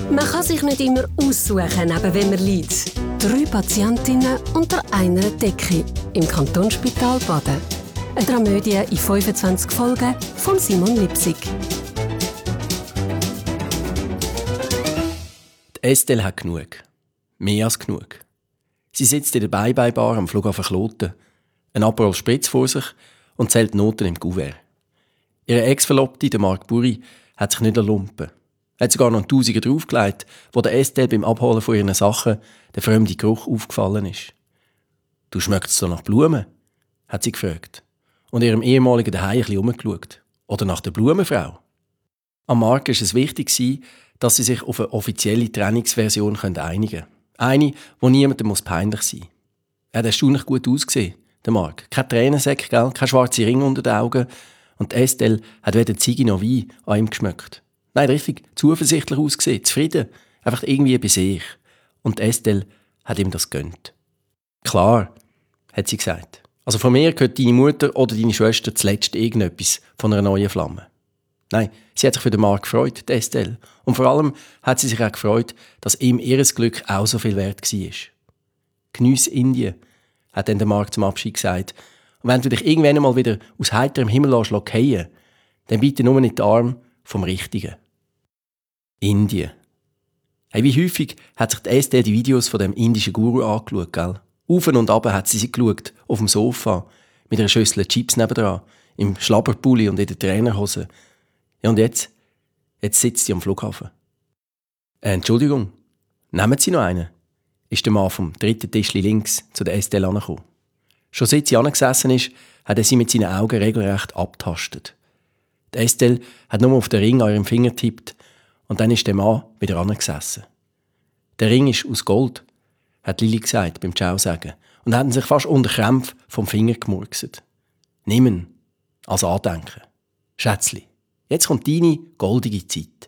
Man kann sich nicht immer aussuchen, neben wem man liegt. 3 Patientinnen unter einer Decke im Kantonsspital Baden. Eine Dramödie in 25 Folgen von Simon Lipsig. Die Estelle hat genug. Mehr als genug. Sie sitzt in der Bye-Bye-Bar am Flughafen Kloten, ein Aperol Spritz vor sich und zählt Noten im Kuvert. Ihre Ex-Verlobte, der Marc Buri, hat sich nicht lumpen. Er hat sogar noch einen Tausiger draufgelegt, wo der Estelle beim Abholen von ihren Sachen der fremde Geruch aufgefallen ist. «Du schmeckst so nach Blumen?» hat sie gefragt. Und ihrem ehemaligen Daheim ein bisschen umgeschaut. Oder nach der Blumenfrau? Am Marc war es wichtig, dass sie sich auf eine offizielle Trennungsversion einigen können. Eine, die niemandem peinlich sein muss. Er hat erstaunlich gut ausgesehen, der Marc. Kein Tränensäcke, kein schwarze Ring unter den Augen. Und Estelle hat weder Ziege noch Wein an ihm geschmeckt. Nein, richtig zuversichtlich ausgesehen, zufrieden, einfach irgendwie bei sich. Und Estelle hat ihm das gegönnt. «Klar», hat sie gesagt. «Also von mir gehört deine Mutter oder deine Schwester zuletzt irgendetwas von einer neuen Flamme.» Nein, sie hat sich für den Marc gefreut, Estelle. Und vor allem hat sie sich auch gefreut, dass ihm ihr Glück auch so viel wert war. «Geniesse Indien», hat dann der Marc zum Abschied gesagt. «Und wenn du dich irgendwann mal wieder aus heiterem Himmel fallen, dann bitte nur nicht den Arm vom Richtigen.» Indien. Hey, wie häufig hat sich die Estelle die Videos von dem indischen Guru angeschaut, gell? Auf und ab hat sie geschaut, auf dem Sofa, mit einer Schüssel Chips nebendran, im Schlabberpulli und in der Trainerhose. Ja, und jetzt sitzt sie am Flughafen. Entschuldigung, nehmen Sie noch einen? Ist der Mann vom 3. Tischli links zu der Estelle angekommen. Schon seit sie angesessen ist, hat er sie mit seinen Augen regelrecht abtastet. Die Estelle hat nur auf den Ring an ihrem Finger getippt und dann ist der Mann wieder angesessen. Der Ring ist aus Gold, hat Lili gesagt beim Ciao sagen und hat sich fast unter Krämpfen vom Finger gemurkset. Nimm als Andenken. Schätzli, jetzt kommt deine goldige Zeit.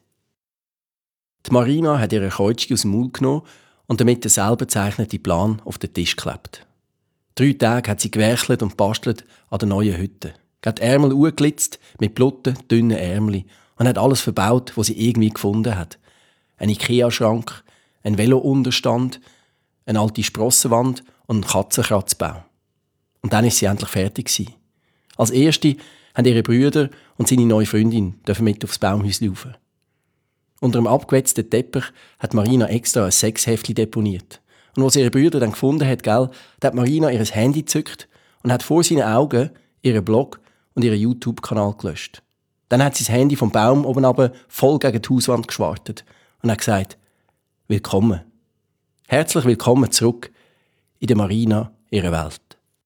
Die Marina hat ihre Keutschke aus dem Maul genommen und damit den selber gezeichneten Plan auf den Tisch geklebt. 3 Tage hat sie gewerkelt und bastelt an der neuen Hütte. Hat die Ärmel angelitzt mit blutten, dünnen Ärmeli und hat alles verbaut, was sie irgendwie gefunden hat. Ein Ikea-Schrank, ein Velo-Unterstand, eine alte Sprossenwand und ein Katzenkratzbaum. Und dann ist sie endlich fertig gewesen. Als Erste haben ihre Brüder und seine neue Freundin mit aufs Baumhäuschen rauf. Unter einem abgewetzten Teppich hat Marina extra ein Sexheftchen deponiert. Und als ihre Brüder dann gefunden hat, da hat Marina ihr Handy gezückt und hat vor seinen Augen ihren Blog und ihren YouTube-Kanal gelöscht. Dann hat sie das Handy vom Baum oben runter voll gegen die Hauswand geschwartet und hat gesagt: «Willkommen. Herzlich willkommen zurück in der Marina, ihrer Welt.»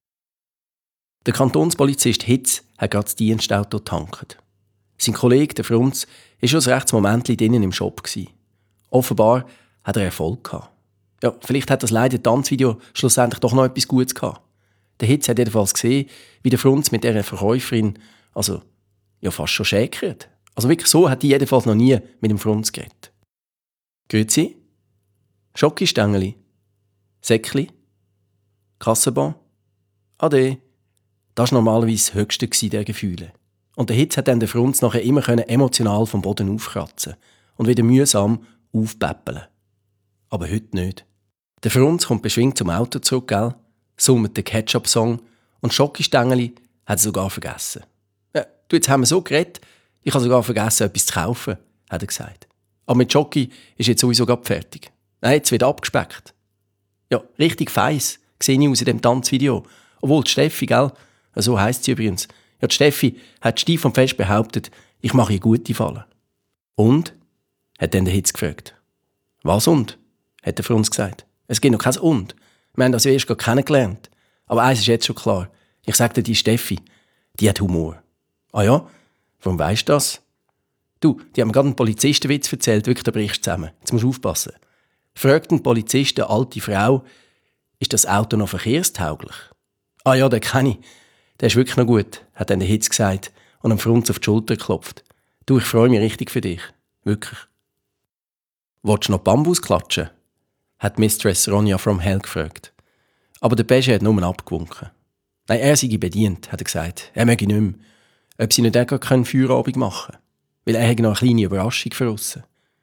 Der Kantonspolizist Hitz hat gerade das Dienstauto getankt. Sein Kollege, der Frunz, war schon ein rechtes Moment drinnen im Shop. Offenbar hat er Erfolg gehabt. Ja, vielleicht hat das leider Tanzvideo schlussendlich doch noch etwas Gutes gehabt. Der Hitz hat jedenfalls gesehen, wie der Frunz mit dieser Verkäuferin, fast schon schäkert. Also wirklich so hat die jedenfalls noch nie mit dem Frunz geredet. Grüezi? Schokistängeli? Säckli? Kassenbon? Ade. Das war normalerweise das Höchste der Gefühle. Und der Hitz hat dann den Frunz nachher immer emotional vom Boden aufkratzen und wieder mühsam aufpäppeln. Aber heute nicht. Der Frunz kommt beschwingt zum Auto zurück, summt den Ketchup-Song und Schokistängeli hat er sogar vergessen. Ja, jetzt haben wir so geredet, ich habe sogar vergessen, etwas zu kaufen, hat er gesagt. Aber mit Schoki ist jetzt sowieso gerade fertig. Nein, jetzt wird abgespeckt. Ja, richtig feiss, sehe ich aus in dem Tanzvideo. Obwohl die Steffi, so heisst sie übrigens. Ja, die Steffi hat steif und fest behauptet, ich mache ihr gute Fallen. «Und?» hat dann der Hitz gefragt. «Was und?» hat er für uns gesagt. «Es gibt noch kein Und. Wir haben das erst gerade kennengelernt. Aber eins ist jetzt schon klar. Ich sage dir, die Steffi, die hat Humor.» «Ah ja? Warum weisst du das?» «Du, die haben mir gerade einen Polizistenwitz erzählt, wirklich, da brichst du zusammen. Jetzt musst du aufpassen. Fragt ein Polizist eine alte Frau, ist das Auto noch verkehrstauglich?» «Ah ja, den kenne ich. Der ist wirklich noch gut», hat dann der Hitz gesagt und am Frunz auf die Schulter geklopft. «Du, ich freue mich richtig für dich. Wirklich.» «Willst du noch Bambus klatschen?» hat Mistress Ronja from Hell gefragt. Aber der Pesche hat nur abgewunken. «Nein, er sei bedient», hat er gesagt. «Er möge nicht mehr. Ob sie nicht auch gar keinen Feierabend machen können. Weil er hat noch eine kleine Überraschung für uns.»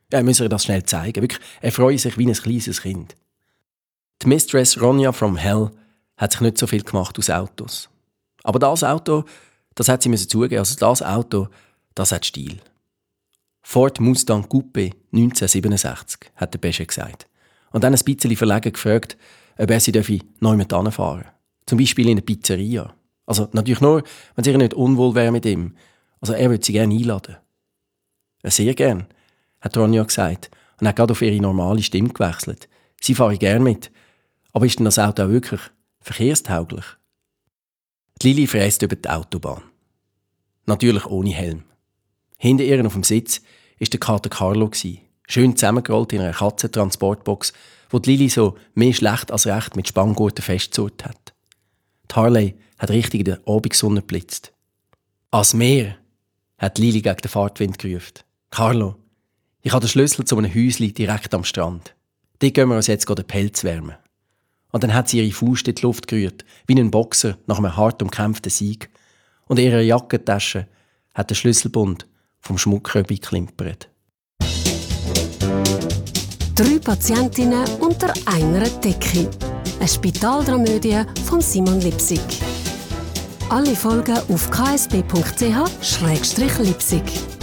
Ja, müssen ihr das schnell zeigen. Wirklich, er freut sich wie ein kleines Kind. Die Mistress Ronja from Hell hat sich nicht so viel gemacht aus Autos. Aber das Auto, das hat sie zugeben. Also das Auto, das hat Stil. Ford Mustang Coupé 1967, hat der Pesche gesagt. Und dann ein bisschen verlegen gefragt, ob er sie noch jemand hinfahren darf. Zum Beispiel in eine Pizzeria. Also natürlich nur, wenn sie ihr nicht unwohl wäre mit ihm. Also er würde sie gerne einladen. Sehr gern, hat Ronja gesagt und hat gerade auf ihre normale Stimme gewechselt. Sie fahre gerne mit. Aber ist denn das Auto auch wirklich verkehrstauglich? Die Lili fräst über die Autobahn. Natürlich ohne Helm. Hinter ihr auf dem Sitz war der Kater Carlo. Schön zusammengerollt in einer Katzentransportbox, wo die Lili so mehr schlecht als recht mit Spanngurten festgezurrt hat. Die Harley hat richtig in der Abendsonne geblitzt. «Als Meer!» hat Lili gegen den Fahrtwind gerufen. «Carlo, ich habe den Schlüssel zu einem Häuschen direkt am Strand. Dort gehen wir uns jetzt den Pelz wärmen.» Und dann hat sie ihre Faust in die Luft gerührt, wie ein Boxer nach einem hart umkämpften Sieg. Und in ihrer Jackentasche hat der Schlüsselbund vom Schmuckröbi geklimpert. 3 Patientinnen unter einer Decke. Eine Spitaldramödie von Simon Lipsig. Alle Folgen auf ksb.ch/Lipsig.